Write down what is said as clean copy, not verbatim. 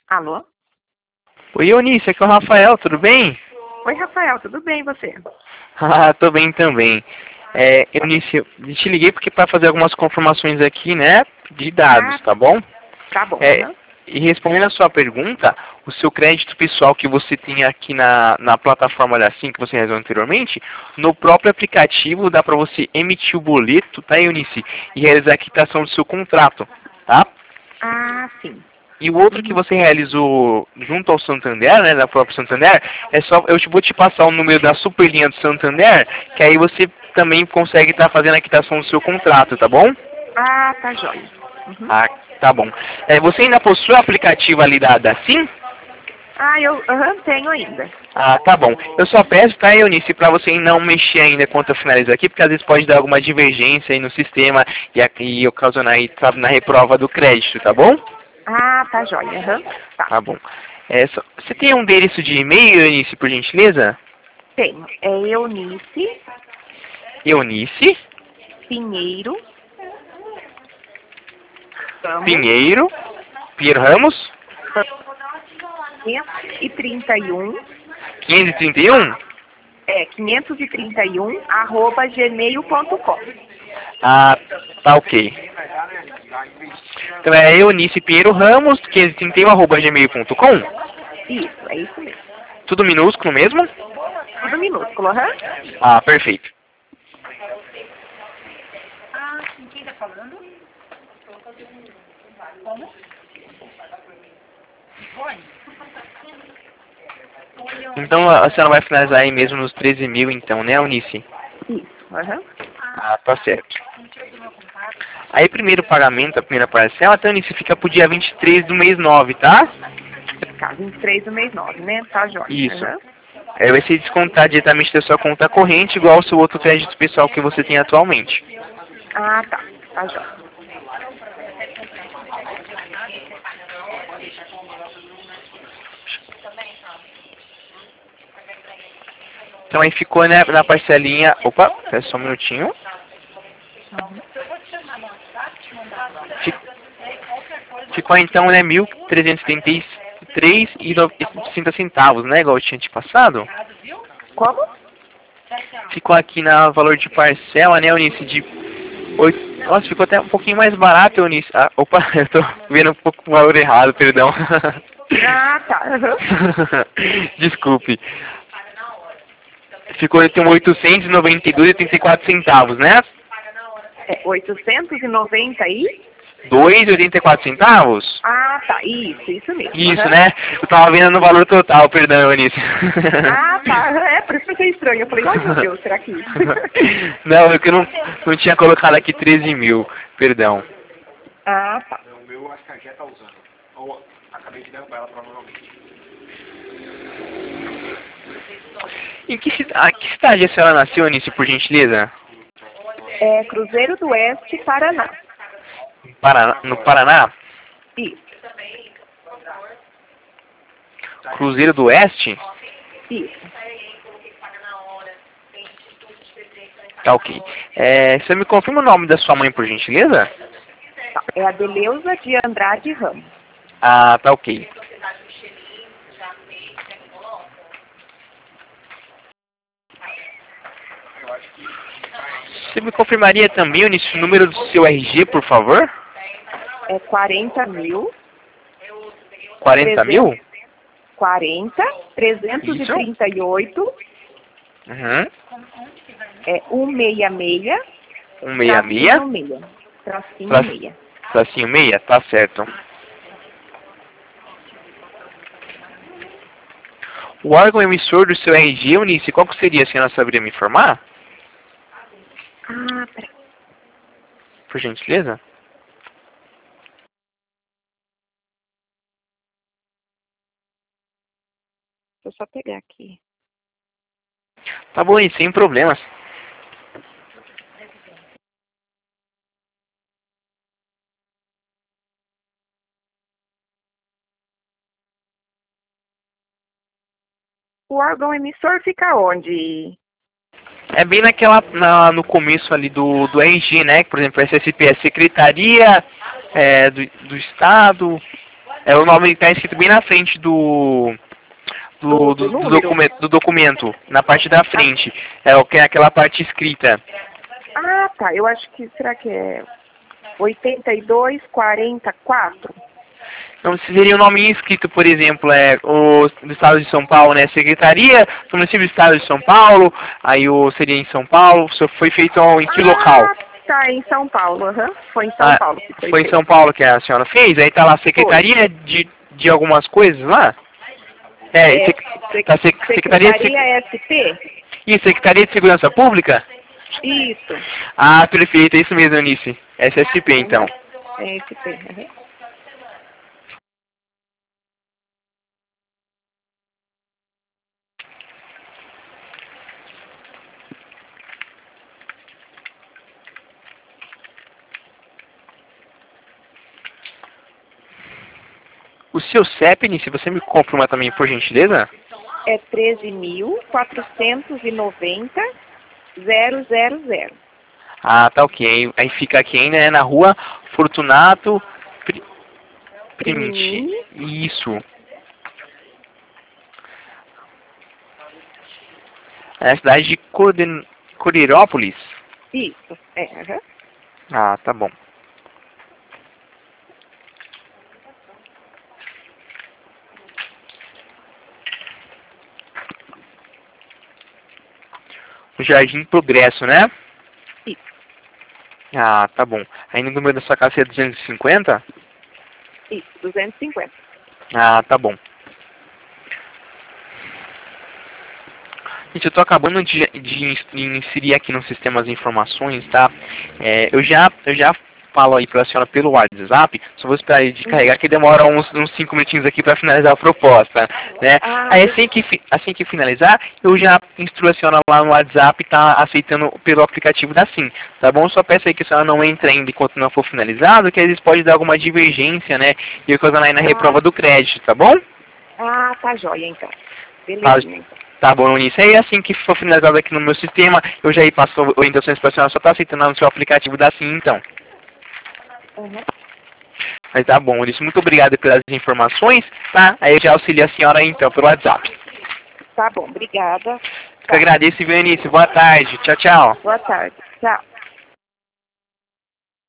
Alô? Oi, Eunice, aqui é o Rafael, tudo bem? Oi, Rafael, tudo bem e você? Ah, tô bem também. Eunice, eu te liguei porque para fazer algumas confirmações aqui, né, de dados, Ah, tá bom? tá bom, É, aham. e respondendo a sua pergunta, o seu crédito pessoal que você tem aqui na plataforma da Sim, que você realizou anteriormente, no próprio aplicativo dá para você emitir o boleto, tá, Eunice? E realizar a quitação do seu contrato, tá? Ah, sim. E o outro que Uhum. você realizou junto ao Santander, né, da própria Santander, é só, vou te passar o número da Superlinha do Santander, que aí você também consegue estar fazendo a quitação do seu contrato, tá bom? Ah, tá jóia. Uhum. Ah, tá bom. Você ainda possui o aplicativo ali da Sim? Ah, eu tenho ainda. Ah, tá bom. Eu só peço, tá, Eunice, para você não mexer ainda enquanto eu finalizo aqui, porque às vezes pode dar alguma divergência aí no sistema e ocasionar aí, sabe, na reprova do crédito, tá bom? Ah, tá jóia, aham. Tá. Tá bom. Você tem um endereço de e-mail, Eunice, por gentileza? Tenho. É Eunice Eunice Pinheiro Ramos Pinheiro Pinheiro Ramos 531, 531. 531, @gmail.com. Ah, tá ok. Então é Eunice Pinheiro Ramos 531 @gmail.com. Isso, é isso mesmo. Tudo minúsculo mesmo? Tudo minúsculo, aham. Ah, perfeito. Então a senhora vai finalizar aí mesmo nos 13 mil então, né, Eunice? Isso, aham. Ah, tá certo. Aí primeiro pagamento, a primeira parcela, então Eunice fica pro dia 23 do mês 9, tá? Tá, 23 do mês 9, né? Tá jóia. Isso. Aham. Aí vai ser descontar diretamente da sua conta corrente, igual ao seu outro crédito pessoal que você tem atualmente. Ah, tá. Tá jóia. Então aí ficou, né, na parcelinha... Opa, espera só um minutinho. Fi- Ficou então, né, 1.373,60 centavos, né, igual eu tinha te passado. Como? Ficou aqui na valor de parcela, né, Eunice, de 8... Nossa, ficou até um pouquinho mais barato, Eunice. Ah, opa, eu tô vendo um pouco o valor errado, perdão. Ah, tá. Aham. Desculpe. Ficou então 892,84 centavos, né? É 890 aí? 2,84 centavos? Ah, tá. Isso mesmo. Isso, Aham. né? Eu tava vendo no valor total, perdão, Eunice. Ah, tá. É, por isso que eu achei estranho. Eu falei, ai meu Deus, será que... Não, é que eu não tinha colocado aqui 13 mil, perdão. Ah, tá. Em que cidade a senhora nasceu, Eunice, por gentileza? É Cruzeiro do Oeste, Paraná. No Paraná? Isso, Cruzeiro do Oeste? isso. Tá ok. Você me confirma o nome da sua mãe, por gentileza? Tá. É a Deleuza de Andrade Ramos. Ah, tá ok. Você me confirmaria também, Eunice, o número do seu RG, por favor? É 40 mil. 40 mil? 40, 338, Uhum. é 166, 166? tracinho 6. Tracinho Tra- 6. Tracinho 6? Tá certo. O órgão emissor do seu RG, Eunice, qual que seria? A senhora saberia me informar? Ah, peraí. Por gentileza? Deixa eu só pegar aqui. Tá bom, Eunice, sem problemas. O órgão emissor fica onde? É bem no começo ali do RG, né? Por exemplo, SSP é Secretaria do Estado. É, o nome está escrito bem na frente do documento, na parte da frente. É o que é aquela parte escrita. Ah, tá. Eu acho que, será que é 8244? Então, seria o nome escrito, por exemplo, do Estado de São Paulo, né? Secretaria do Município do Estado de São Paulo, aí seria em São Paulo, foi feito em que local? Tá, em São Paulo, Foi em São Paulo que foi Foi em feito. São Paulo que a senhora fez? Aí tá lá Secretaria de algumas coisas lá? Secretaria SP? Isso, Secretaria de Segurança Pública? Isso. Ah, perfeito, é isso mesmo, Eunice. SSP, então. É SP, O seu CEP, Eunice, você me confirma também, por gentileza? É 13.490.000. Ah, tá ok. Aí fica aqui, né, na rua Fortunato Primiti. Isso. É a cidade de Corirópolis? Isso, Ah, tá bom. O Jardim Progresso, né? Isso. Ah, tá bom. Aí no número da sua casa é 250? Isso, 250. Ah, tá bom. Gente, eu tô acabando de inserir aqui no sistema as informações, tá? Eu já falo aí pra senhora pelo WhatsApp, só vou esperar ele de carregar, que demora uns 5 minutinhos aqui para finalizar a proposta, né? Aí assim que finalizar, eu já instruo a senhora lá no WhatsApp, tá aceitando pelo aplicativo da Sim, tá bom? Só peço aí que a senhora não entre ainda enquanto não for finalizado, que às vezes pode dar alguma divergência, né? E ocasionar aí na reprova do crédito, tá bom? Ah, tá joia então. Beleza, então. Tá bom, Eunice. Aí assim que for finalizado aqui no meu sistema, eu já passo orientações para a senhora, só tá aceitando no seu aplicativo da Sim, então. Mas tá bom, Eunice. Muito obrigado pelas informações, tá? Aí eu já auxilio a senhora então pelo WhatsApp. Tá bom, obrigada. Eu agradeço, viu, Eunice? Boa tarde. Tchau, tchau. Boa tarde. Tchau.